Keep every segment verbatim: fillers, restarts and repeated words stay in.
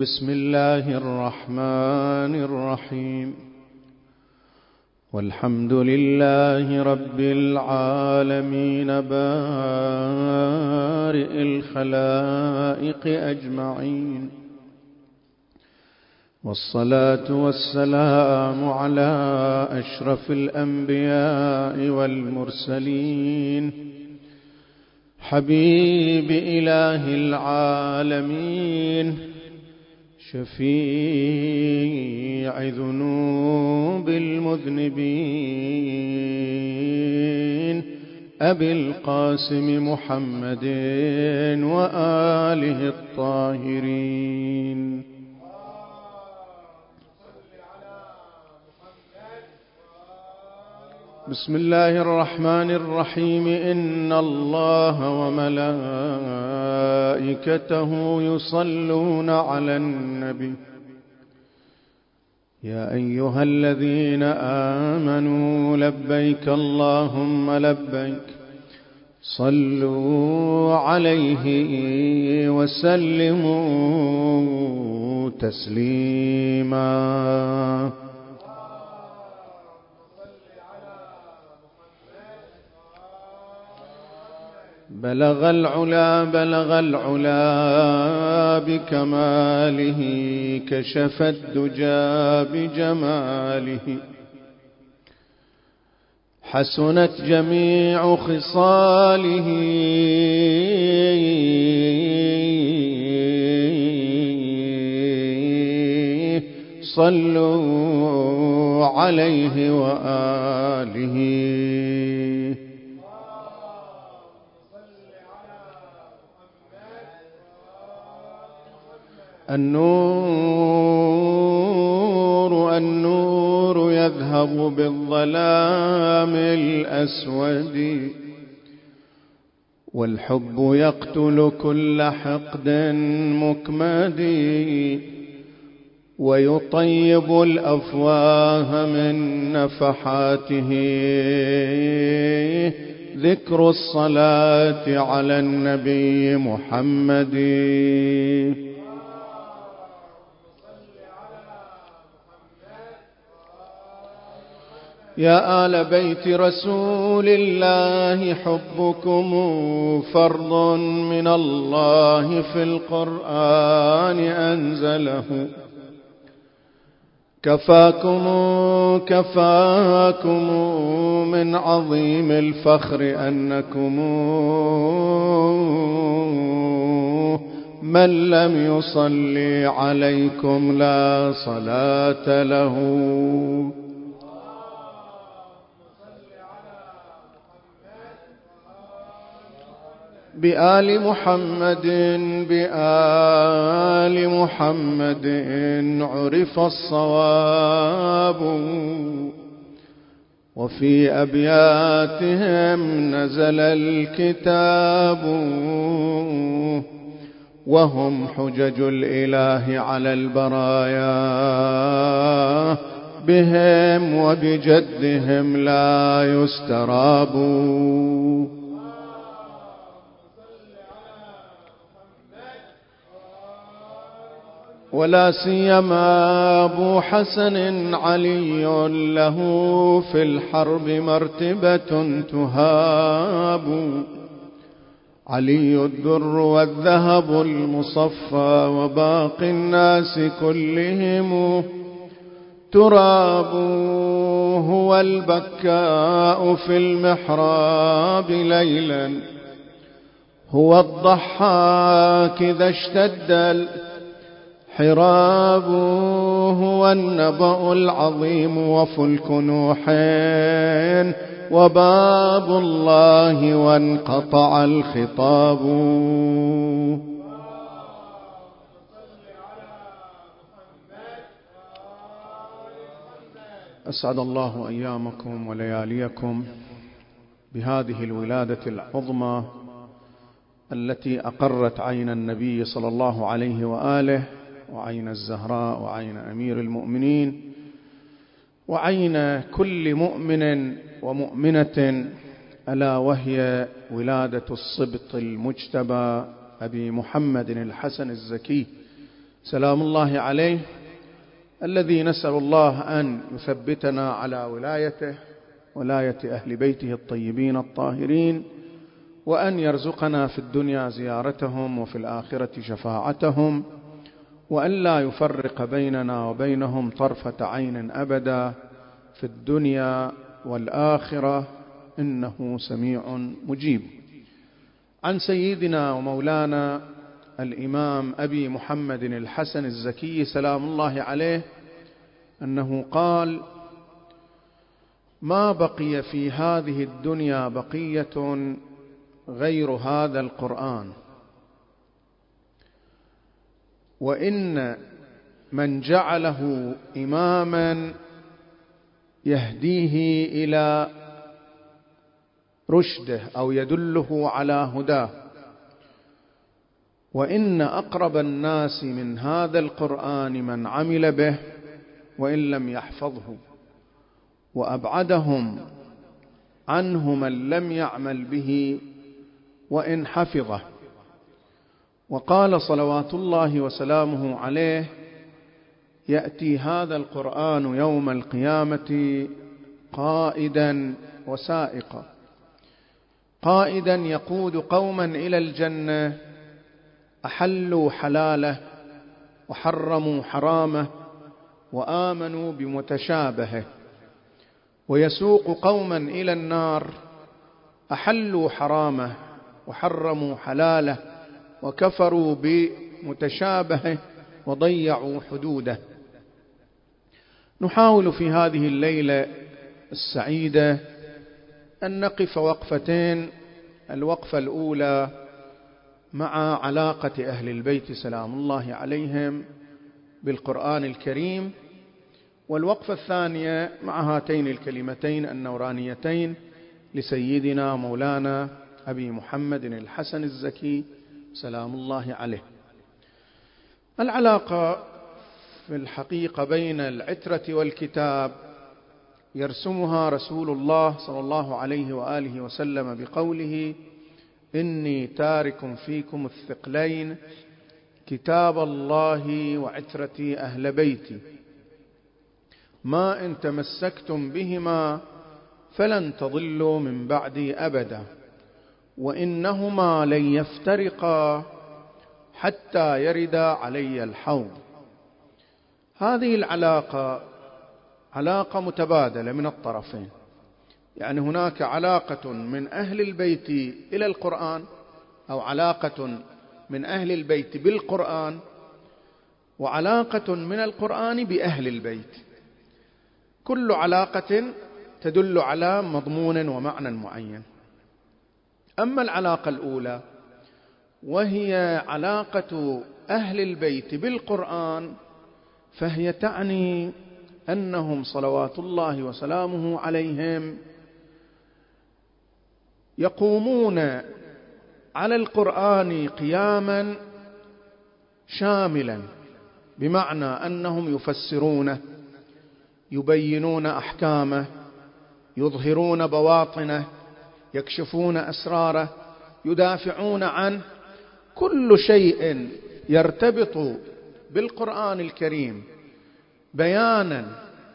بسم الله الرحمن الرحيم. والحمد لله رب العالمين بارئ الخلائق أجمعين، والصلاة والسلام على أشرف الأنبياء والمرسلين، حبيب إله العالمين، شفيع ذنوب المذنبين، أبي القاسم محمد وآله الطاهرين. بسم الله الرحمن الرحيم. إن الله وملائكته يصلون على النبي، يا أيها الذين آمنوا لبيك اللهم لبيك، صلوا عليه وسلموا تسليما. بلغ العلا بلغ العلا بكماله، كشف الدجى بجماله، حسنت جميع خصاله، صلوا عليه وآله. النور النور يذهب بالظلام الأسود، والحب يقتل كل حقد مكمد، ويطيب الأفواه من نفحاته ذكر الصلاة على النبي محمد. يا آل بيت رسول الله، حبكم فرض من الله في القرآن أنزله، كفاكم كفاكم من عظيم الفخر أنكم من لم يصلي عليكم لا صلاة له. بآل محمد بآل محمد عرف الصواب، وفي أبياتهم نزل الكتاب، وهم حجج الإله على البرايا، بهم وبجدهم لا يستراب. ولا سيما أبو حسن علي، له في الحرب مرتبة تهاب، علي الدر والذهب المصفى، وباقي الناس كلهم تراب. هو البكاء في المحراب ليلا، هو الضحاك إذا اشتد حراب، هو النبأ العظيم وفلك نوح، وباب الله وانقطع الخطاب. أسعد الله أيامكم ولياليكم بهذه الولادة العظمى التي أقرت عين النبي صلى الله عليه وآله، وعين الزهراء، وعين أمير المؤمنين، وعين كل مؤمن ومؤمنة، ألا وهي ولادة الصبط المجتبى أبي محمد الحسن الزكي سلام الله عليه، الذي نسأل الله أن يثبتنا على ولايته، ولاية أهل بيته الطيبين الطاهرين، وأن يرزقنا في الدنيا زيارتهم وفي الآخرة شفاعتهم، وأن لا يفرق بيننا وبينهم طرفة عين أبدا في الدنيا والآخرة، إنه سميع مجيب. عن سيدنا ومولانا الإمام أبي محمد الحسن الزكي سلام الله عليه أنه قال: ما بقي في هذه الدنيا بقية غير هذا القرآن، وإن من جعله إماما يهديه إلى رشده أو يدله على هداه، وإن أقرب الناس من هذا القرآن من عمل به وإن لم يحفظه، وأبعدهم عنه من لم يعمل به وإن حفظه. وقال صلوات الله وسلامه عليه: يأتي هذا القرآن يوم القيامة قائدا وسائقا، قائدا يقود قوما إلى الجنة أحلوا حلاله وحرموا حرامه وآمنوا بمتشابهه، ويسوق قوما إلى النار أحلوا حرامه وحرموا حلاله وكفروا بمتشابهه وضيعوا حدوده. نحاول في هذه الليلة السعيدة أن نقف وقفتين. الوقفة الأولى مع علاقة أهل البيت سلام الله عليهم بالقرآن الكريم، والوقفة الثانية مع هاتين الكلمتين النورانيتين لسيدنا مولانا أبي محمد الحسن الزكي سلام الله عليه. العلاقة في الحقيقة بين العترة والكتاب يرسمها رسول الله صلى الله عليه وآله وسلم بقوله: إني تارك فيكم الثقلين كتاب الله وعترتي أهل بيتي، ما إن تمسكتم بهما فلن تضلوا من بعدي أبدا، وإنهما لن يفترقا حتى يرد علي الحوض. هذه العلاقة علاقة متبادلة من الطرفين، يعني هناك علاقة من أهل البيت إلى القرآن، أو علاقة من أهل البيت بالقرآن، وعلاقة من القرآن بأهل البيت. كل علاقة تدل على مضمون ومعنى معين. أما العلاقة الأولى وهي علاقة أهل البيت بالقرآن، فهي تعني أنهم صلوات الله وسلامه عليهم يقومون على القرآن قياما شاملا، بمعنى أنهم يفسرونه، يبينون أحكامه، يظهرون بواطنه، يكشفون أسراره، يدافعون عنه. كل شيء يرتبط بالقرآن الكريم بيانا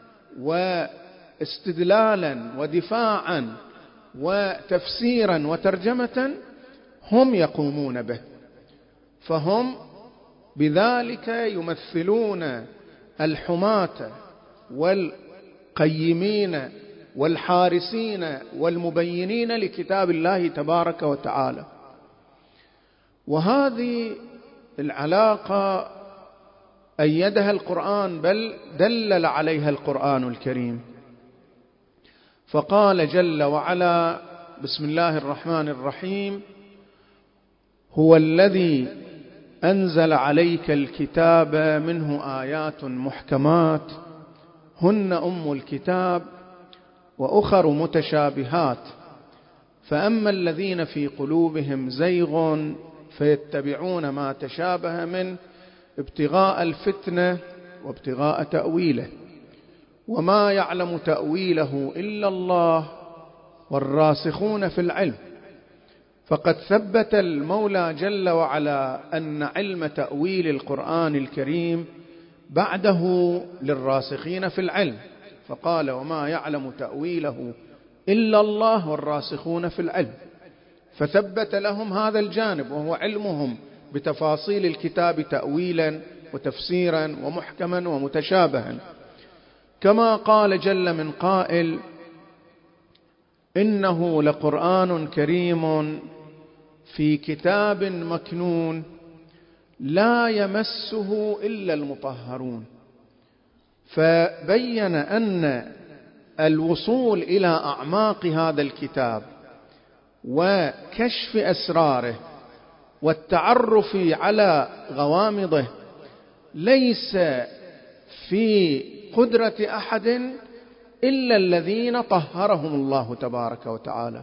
واستدلالا ودفاعا وتفسيرا وترجمة هم يقومون به، فهم بذلك يمثلون الحماة والقيمين والحارسين والمبينين لكتاب الله تبارك وتعالى. وهذه العلاقة أيدها القرآن، بل دلل عليها القرآن الكريم، فقال جل وعلا: بسم الله الرحمن الرحيم: هو الذي أنزل عليك الكتاب منه آيات محكمات هن أم الكتاب وأخر متشابهات، فأما الذين في قلوبهم زيغ فيتبعون ما تشابه منه ابتغاء الفتنة وابتغاء تأويله، وما يعلم تأويله إلا الله والراسخون في العلم. فقد ثبت المولى جل وعلا أن علم تأويل القرآن الكريم بعده للراسخين في العلم، فقال: وما يعلم تأويله إلا الله والراسخون في العلم، فثبت لهم هذا الجانب وهو علمهم بتفاصيل الكتاب تأويلا وتفسيرا ومحكما ومتشابها. كما قال جل من قائل: إنه لقرآن كريم في كتاب مكنون لا يمسه إلا المطهرون. فبين أن الوصول إلى أعماق هذا الكتاب وكشف أسراره والتعرف على غوامضه ليس في قدرة أحد إلا الذين طهرهم الله تبارك وتعالى.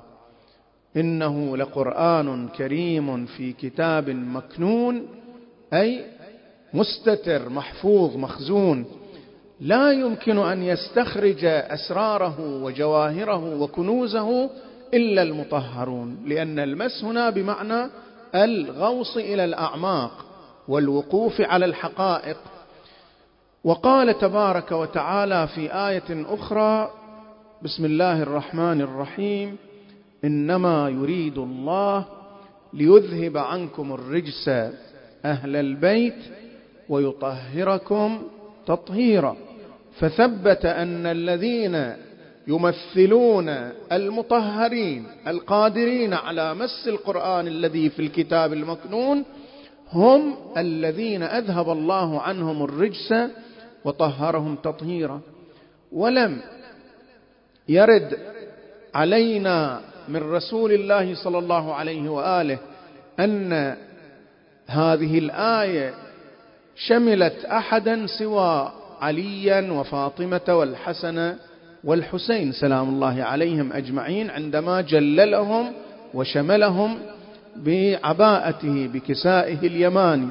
إنه لقرآن كريم في كتاب مكنون، أي مستتر محفوظ مخزون، لا يمكن أن يستخرج أسراره وجواهره وكنوزه إلا المطهرون، لأن المس هنا بمعنى الغوص إلى الأعماق والوقوف على الحقائق. وقال تبارك وتعالى في آية أخرى: بسم الله الرحمن الرحيم: إنما يريد الله ليذهب عنكم الرجس أهل البيت ويطهركم تطهيرا. فثبت أن الذين يمثلون المطهرين القادرين على مس القرآن الذي في الكتاب المكنون هم الذين أذهب الله عنهم الرجس وطهرهم تطهيرا. ولم يرد علينا من رسول الله صلى الله عليه وآله أن هذه الآية شملت أحدا سوى عليا وفاطمة والحسن والحسين سلام الله عليهم أجمعين، عندما جللهم وشملهم بعباءته بكسائه اليماني.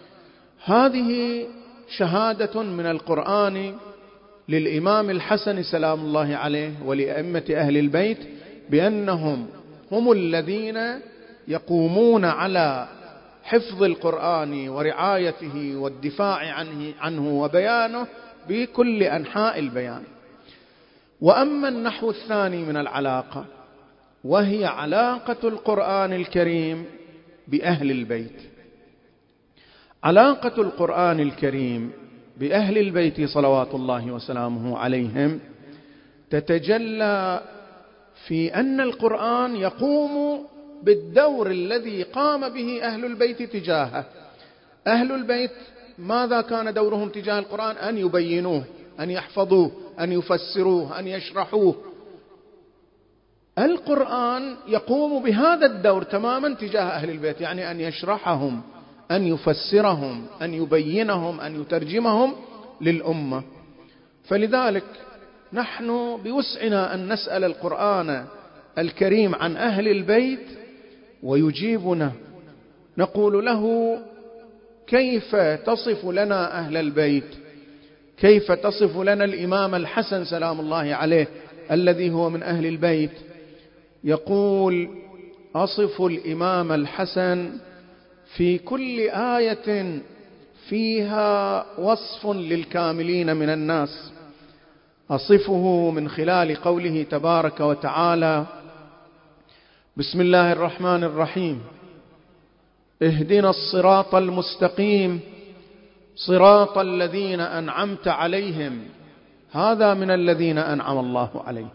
هذه شهادة من القرآن للإمام الحسن سلام الله عليه ولأئمة أهل البيت بأنهم هم الذين يقومون على حفظ القرآن ورعايته والدفاع عنه, عنه وبيانه بكل أنحاء البيان. وأما النحو الثاني من العلاقة، وهي علاقة القرآن الكريم بأهل البيت. علاقة القرآن الكريم بأهل البيت صلوات الله وسلامه عليهم تتجلى في أن القرآن يقوم بالدور الذي قام به أهل البيت تجاهه. أهل البيت ماذا كان دورهم تجاه القرآن؟ أن يبينوه، أن يحفظوه، أن يفسروه، أن يشرحوه. القرآن يقوم بهذا الدور تماما تجاه أهل البيت، يعني أن يشرحهم، أن يفسرهم، أن يبينهم، أن يترجمهم للأمة. فلذلك نحن بوسعنا أن نسأل القرآن الكريم عن أهل البيت ويجيبنا. نقول له: كيف تصف لنا أهل البيت؟ كيف تصف لنا الإمام الحسن سلام الله عليه الذي هو من أهل البيت؟ يقول: أصف الإمام الحسن في كل آية فيها وصف للكاملين من الناس، أصفه من خلال قوله تبارك وتعالى: بسم الله الرحمن الرحيم: اهدنا الصراط المستقيم صراط الذين أنعمت عليهم. هذا من الذين أنعم الله عليهم،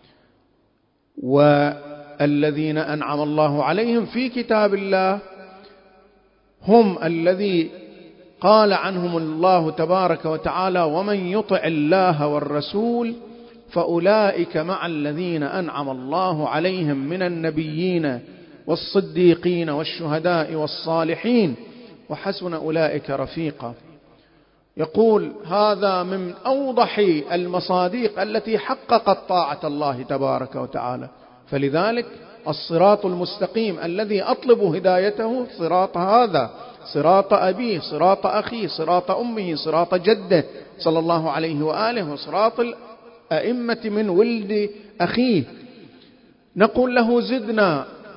والذين أنعم الله عليهم في كتاب الله هم الذي قال عنهم الله تبارك وتعالى: ومن يطع الله والرسول فأولئك مع الذين أنعم الله عليهم من النبيين والصديقين والشهداء والصالحين وحسن أولئك رفيقا. يقول: هذا من أوضح المصادق التي حققت طاعة الله تبارك وتعالى. فلذلك الصراط المستقيم الذي أطلب هدايته صراط هذا، صراط أبيه، صراط أخيه، صراط أمه، صراط جده صلى الله عليه وآله، وصراط الأئمة من ولد أخيه. نقول له: زدنا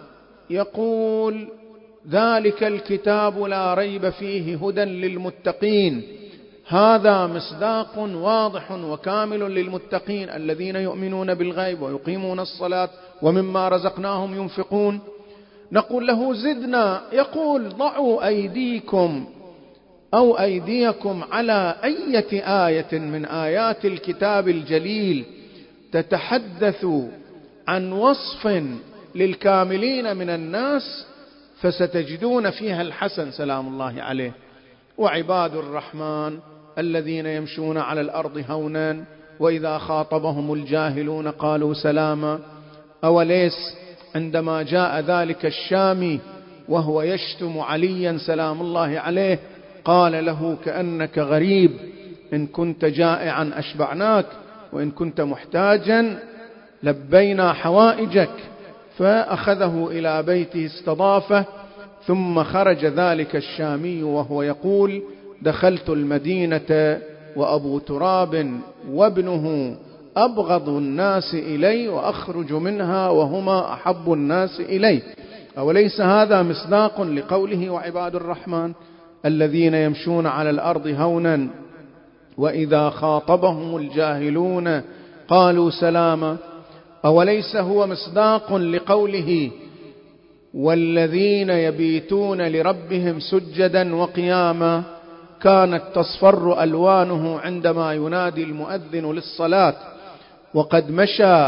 يقول ذلك الكتاب لا ريب فيه هدى للمتقين، هذا مصداق واضح وكامل للمتقين الذين يؤمنون بالغيب ويقيمون الصلاة ومما رزقناهم ينفقون. نقول له زدنا، يقول ضعوا أيديكم أو أيديكم على أية آية من آيات الكتاب الجليل تتحدث عن وصف للكاملين من الناس فستجدون فيها الحسن سلام الله عليه. وعباد الرحمن الذين يمشون على الأرض هونا وإذا خاطبهم الجاهلون قالوا سلاما. أوليس عندما جاء ذلك الشامي وهو يشتم عليا سلام الله عليه قال له كأنك غريب، إن كنت جائعا أشبعناك وإن كنت محتاجا لبينا حوائجك، فأخذه إلى بيته استضافه. ثم خرج ذلك الشامي وهو يقول دخلت المدينة وأبو تراب وابنه أبغض الناس إلي وأخرج منها وهما أحب الناس إلي. أوليس هذا مصداق لقوله وعباد الرحمن الذين يمشون على الأرض هونا وإذا خاطبهم الجاهلون قالوا سلاما؟ أوليس هو مصداق لقوله والذين يبيتون لربهم سجدا وقياما كانت تصفر ألوانه عندما ينادي المؤذن للصلاة، وقد مشى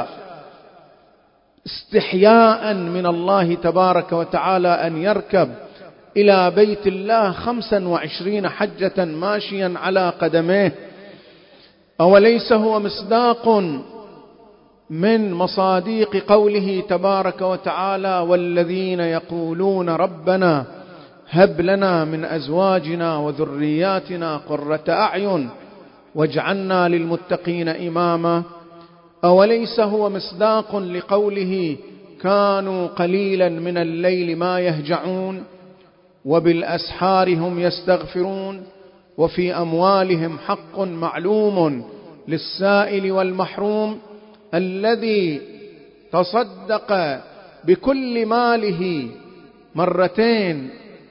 استحياء من الله تبارك وتعالى أن يركب إلى بيت الله خمسا وعشرين حجة ماشيا على قدميه. أوليس هو مصداق من مصاديق قوله تبارك وتعالى والذين يقولون ربنا هب لنا من أزواجنا وذرياتنا قرة أعين واجعلنا للمتقين إماما؟ أوليس هو مصداق لقوله كانوا قليلا من الليل ما يهجعون وبالأسحار هم يستغفرون وفي أموالهم حق معلوم للسائل والمحروم؟ الذي تصدق بكل ماله مرتين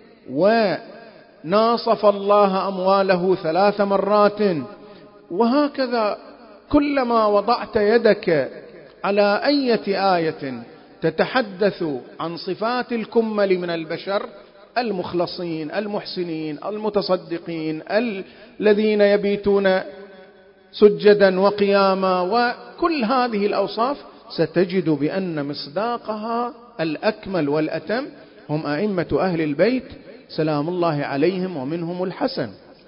وناصف الله أمواله ثلاث مرات، وهكذا كلما وضعت يدك على أية آية تتحدث عن صفات الكمل من البشر المخلصين المحسنين المتصدقين الذين يبيتون سجدا وقياما وكل هذه الأوصاف، ستجد بأن مصداقها الأكمل والأتم هم أئمة أهل البيت سلام الله عليهم ومنهم الحسن.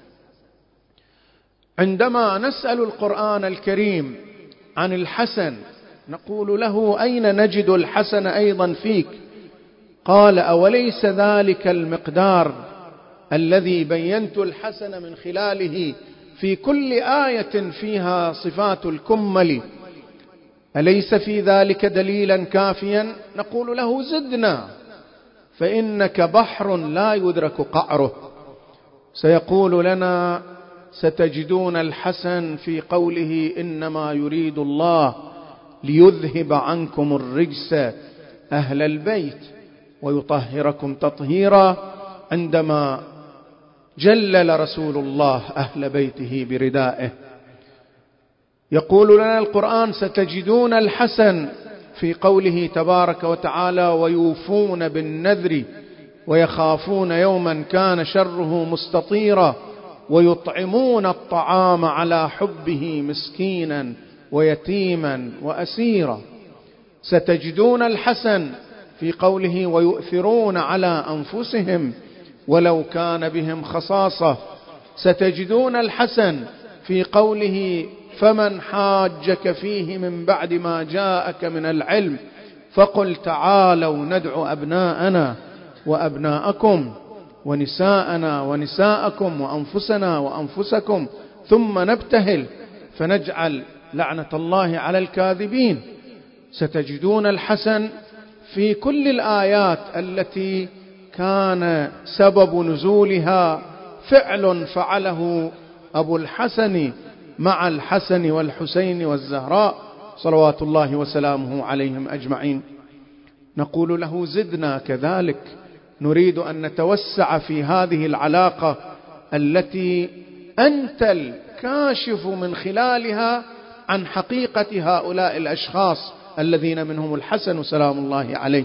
عندما نسأل القرآن الكريم عن الحسن نقول له أين نجد الحسن أيضا فيك؟ قال أوليس ذلك المقدار الذي بينت الحسن من خلاله في كل آية فيها صفات الكمل، أليس في ذلك دليلا كافيا؟ نقول له زدنا فإنك بحر لا يدرك قعره. سيقول لنا ستجدون الحسن في قوله إنما يريد الله ليذهب عنكم الرجس أهل البيت ويطهركم تطهيرا، عندما جلل رسول الله أهل بيته بردائه. يقول لنا القرآن ستجدون الحسن في قوله تبارك وتعالى ويوفون بالنذر ويخافون يوما كان شره مستطيرا ويطعمون الطعام على حبه مسكينا ويتيما وأسيرا. ستجدون الحسن في قوله ويؤثرون على أنفسهم ولو كان بهم خصاصة. ستجدون الحسن في قوله فمن حاجك فيه من بعد ما جاءك من العلم فقل تعالوا ندعو أبناءنا وأبناءكم ونساءنا ونساءكم وأنفسنا وأنفسكم ثم نبتهل فنجعل لعنة الله على الكاذبين. ستجدون الحسن في كل الآيات التي كان سبب نزولها فعل فعله أبو الحسن مع الحسن والحسين والزهراء صلوات الله وسلامه عليهم أجمعين. نقول له زدنا كذلك، نريد أن نتوسع في هذه العلاقة التي أنت الكاشف من خلالها عن حقيقة هؤلاء الأشخاص الذين منهم الحسن سلام الله عليه.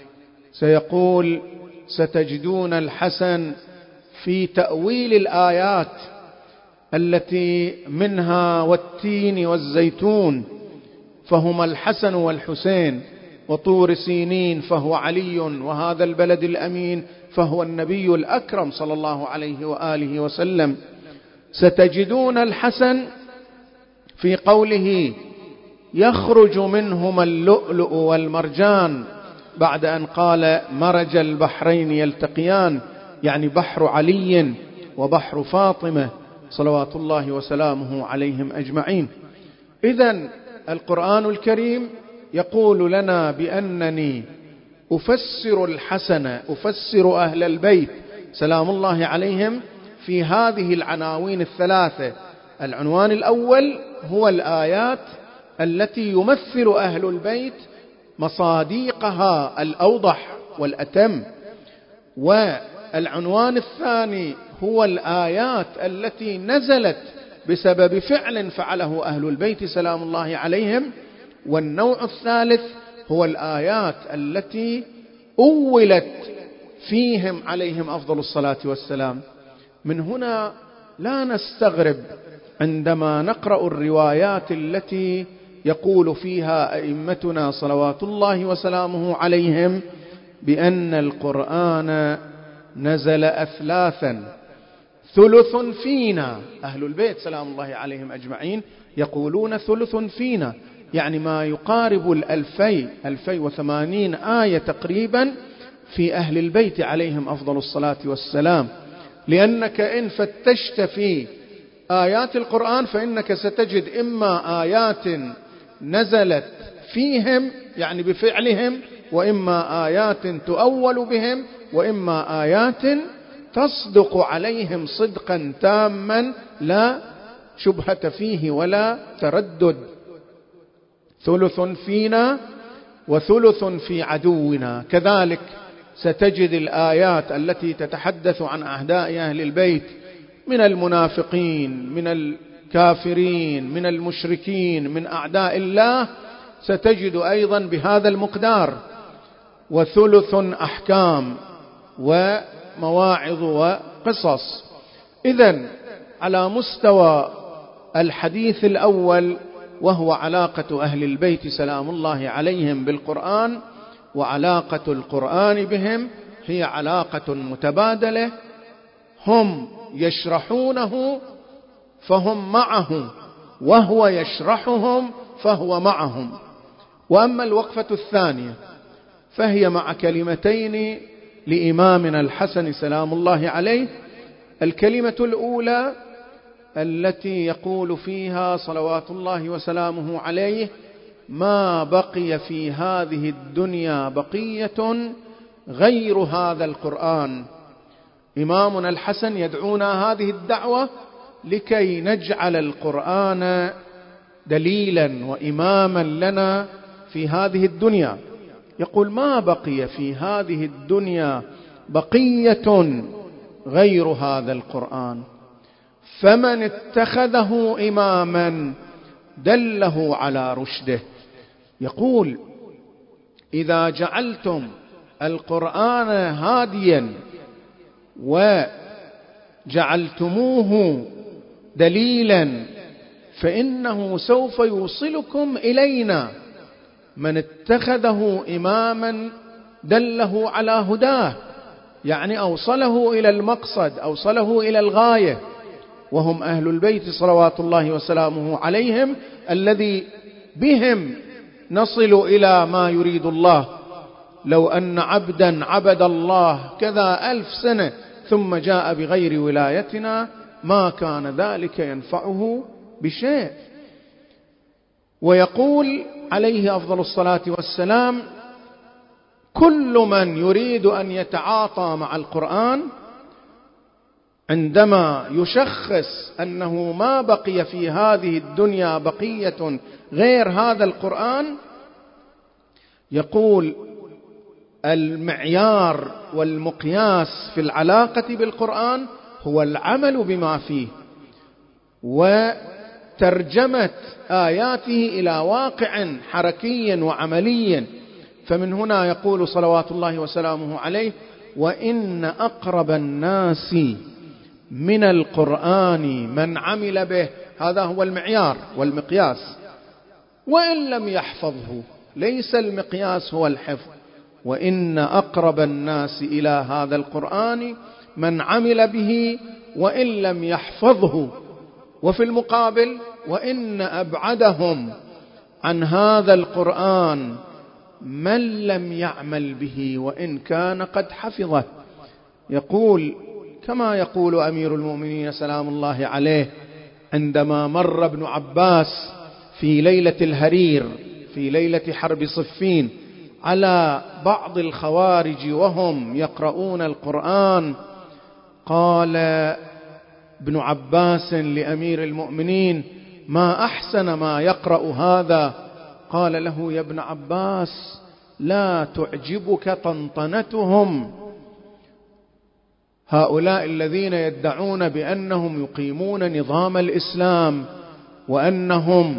سيقول ستجدون الحسن في تأويل الآيات التي منها والتين والزيتون فهما الحسن والحسين، وطور سينين فهو علي، وهذا البلد الأمين فهو النبي الأكرم صلى الله عليه وآله وسلم. ستجدون الحسن في قوله يخرج منهما اللؤلؤ والمرجان، بعد أن قال مرج البحرين يلتقيان، يعني بحر علي وبحر فاطمة صلوات الله وسلامه عليهم أجمعين. إذن القرآن الكريم يقول لنا بأنني أفسر الحسن، أفسر أهل البيت سلام الله عليهم في هذه العناوين الثلاثة. العنوان الأول هو الآيات التي يمثل أهل البيت مصاديقها الأوضح والأتم، والعنوان الثاني هو الآيات التي نزلت بسبب فعل فعله أهل البيت سلام الله عليهم، والنوع الثالث هو الآيات التي أولت فيهم عليهم أفضل الصلاة والسلام. من هنا لا نستغرب عندما نقرأ الروايات التي يقول فيها أئمتنا صلوات الله وسلامه عليهم بأن القرآن نزل أثلاثا، ثلث فينا. أهل البيت سلام الله عليهم أجمعين يقولون ثلث فينا، يعني ما يقارب الألفي ألفي وثمانين آية تقريبا في أهل البيت عليهم أفضل الصلاة والسلام. لأنك إن فتشت في آيات القرآن فإنك ستجد إما آيات نزلت فيهم يعني بفعلهم، وإما آيات تؤول بهم، وإما آيات تصدق عليهم صدقا تاما لا شبهة فيه ولا تردد. ثلث فينا وثلث في عدونا. كذلك ستجد الآيات التي تتحدث عن أعداء أهل البيت من المنافقين، من الكافرين، من المشركين، من أعداء الله، ستجد أيضا بهذا المقدار. وثلث أحكام ومواعظ وقصص. إذن على مستوى الحديث الأول وهو علاقة أهل البيت سلام الله عليهم بالقرآن، وعلاقة القرآن بهم هي علاقة متبادلة، هم يشرحونه فهم معه، وهو يشرحهم فهو معهم. وأما الوقفة الثانية فهي مع كلمتين لإمامنا الحسن سلام الله عليه. الكلمة الأولى التي يقول فيها صلوات الله وسلامه عليه ما بقي في هذه الدنيا بقية غير هذا القرآن. إمامنا الحسن يدعونا هذه الدعوة لكي نجعل القرآن دليلا وإماما لنا في هذه الدنيا. يقول ما بقي في هذه الدنيا بقية غير هذا القرآن، فمن اتخذه إماما دله على رشده. يقول إذا جعلتم القرآن هاديا وجعلتموه دليلا فإنه سوف يوصلكم إلينا. من اتخذه إماما دله على هداه، يعني أوصله إلى المقصد، أوصله إلى الغاية، وهم أهل البيت صلوات الله وسلامه عليهم الذي بهم نصل إلى ما يريد الله. لو أن عبدا عبد الله كذا ألف سنة ثم جاء بغير ولايتنا ما كان ذلك ينفعه بشيء. ويقول عليه أفضل الصلاة والسلام كل من يريد أن يتعاطى مع القرآن عندما يشخص أنه ما بقي في هذه الدنيا بقية غير هذا القرآن، يقول المعيار والمقياس في العلاقة بالقرآن هو العمل بما فيه وترجمة آياته إلى واقع حركي وعملي. فمن هنا يقول صلوات الله وسلامه عليه: وإن أقرب الناس من القرآن من عمل به. هذا هو المعيار والمقياس، وإن لم يحفظه. ليس المقياس هو الحفظ، وإن أقرب الناس إلى هذا القرآن من عمل به وإن لم يحفظه. وفي المقابل: وإن أبعدهم عن هذا القرآن من لم يعمل به وإن كان قد حفظه. يقول كما يقول أمير المؤمنين سلام الله عليه عندما مر ابن عباس في ليلة الهرير في ليلة حرب صفين على بعض الخوارج وهم يقرؤون القرآن، قال ابن عباس لأمير المؤمنين: ما أحسن ما يقرأ هذا. قال له: يا ابن عباس، لا تعجبك طنطنتهم. هؤلاء الذين يدعون بأنهم يقيمون نظام الإسلام وأنهم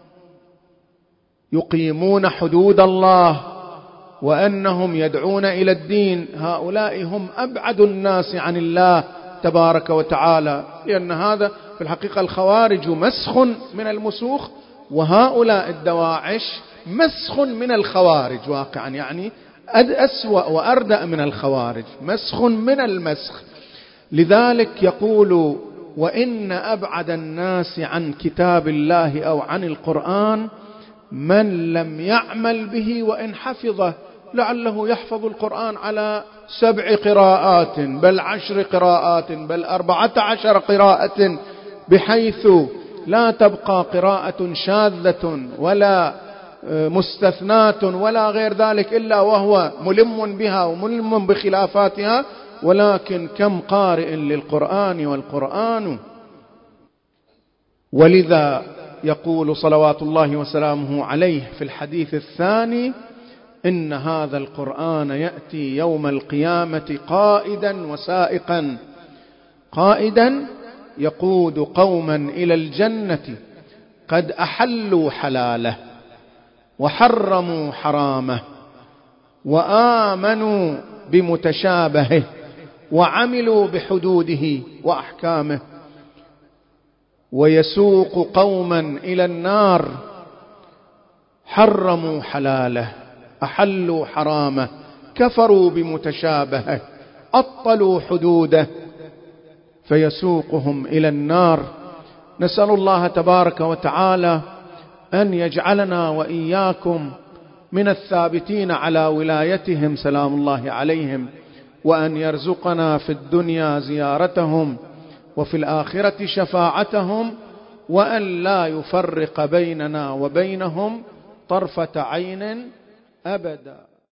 يقيمون حدود الله وأنهم يدعون إلى الدين، هؤلاء هم أبعد الناس عن الله تبارك وتعالى، لأن هذا في الحقيقة الخوارج مسخ من المسوخ، وهؤلاء الدواعش مسخ من الخوارج واقعا، يعني أسوأ وأردأ من الخوارج، مسخ من المسخ. لذلك يقول: وإن أبعد الناس عن كتاب الله أو عن القرآن من لم يعمل به وإن حفظه. لعله يحفظ القرآن على سبع قراءات بل عشر قراءات بل أربعة عشر قراءة، بحيث لا تبقى قراءة شاذة ولا مستثنات ولا غير ذلك إلا وهو ملم بها وملم بخلافاتها. ولكن كم قارئ للقرآن والقرآن. ولذا يقول صلوات الله وسلامه عليه في الحديث الثاني: إن هذا القرآن يأتي يوم القيامة قائدا وسائقا. قائدا يقود قوما إلى الجنة قد أحلوا حلاله وحرموا حرامه وآمنوا بمتشابهه وعملوا بحدوده وأحكامه، ويسوق قوما إلى النار حرموا حلاله أحلوا حرامه كفروا بمتشابهه أطلوا حدوده، فيسوقهم إلى النار. نسأل الله تبارك وتعالى أن يجعلنا وإياكم من الثابتين على ولايتهم سلام الله عليهم، وأن يرزقنا في الدنيا زيارتهم وفي الآخرة شفاعتهم، وأن لا يفرق بيننا وبينهم طرفة عين أبدا.